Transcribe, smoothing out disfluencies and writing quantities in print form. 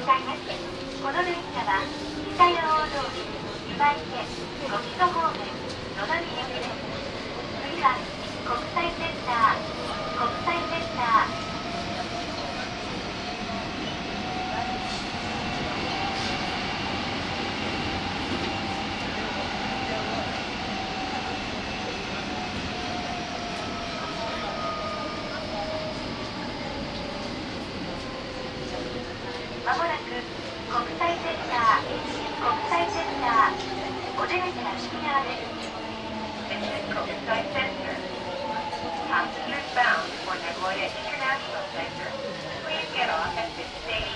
います。この電車は北八尾通り、今池、小木曽方面、野上行きです。次は国際センター、国際センター。まもなく国際センター、国際センター、お出口は右側です。This is Kokusai Center. Passengers bound for Nagoya International Center. Please get off at this station.